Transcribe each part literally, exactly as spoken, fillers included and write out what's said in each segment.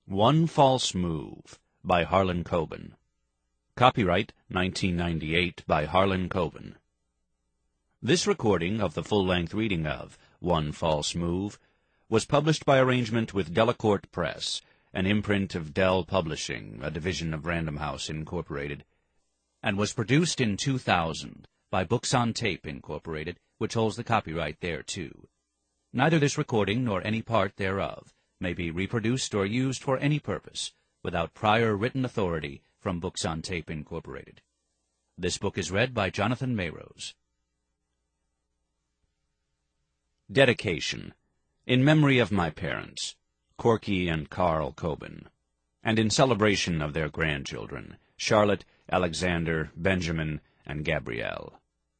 One False Move by Harlan Coben. Copyright nineteen ninety-eight by Harlan Coben. This recording of the full-length reading of One False Move was published by arrangement with Delacorte Press, an imprint of Dell Publishing, a division of Random House, Incorporated, and was produced in two thousand by Books on Tape, Incorporated, which holds the copyright thereto. Neither this recording nor any part thereof may be reproduced or used for any purpose without prior written authority from Books on Tape, Incorporated. This book is read by Jonathan Mayrose. Dedication. In memory of my parents, Corky and Carl Coben, and in celebration of their grandchildren, Charlotte, Alexander, Benjamin, and Gabrielle.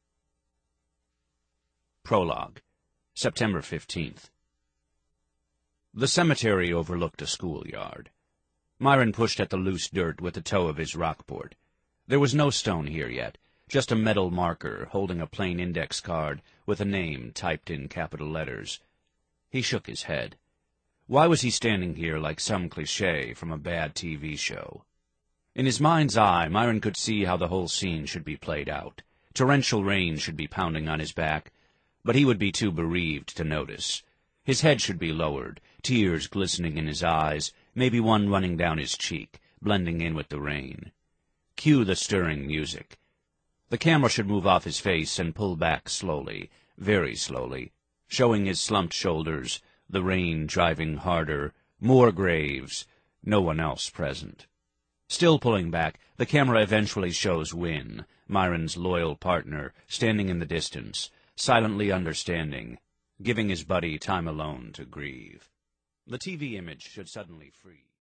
Prologue. September fifteenth. The cemetery overlooked a schoolyard. Myron pushed at the loose dirt with the toe of his rockboard. There was no stone here yet, just a metal marker holding a plain index card with a name typed in capital letters. He shook his head. Why was he standing here like some cliché from a bad T V show? In his mind's eye, Myron could see how the whole scene should be played out. Torrential rain should be pounding on his back, but he would be too bereaved to notice. His head should be lowered, tears glistening in his eyes, maybe one running down his cheek, blending in with the rain. Cue the stirring music. The camera should move off his face and pull back slowly, very slowly, showing his slumped shoulders, the rain driving harder, more graves, no one else present. Still pulling back, the camera eventually shows Wynne, Myron's loyal partner, standing in the distance, silently understanding, giving his buddy time alone to grieve. The T V image should suddenly freeze.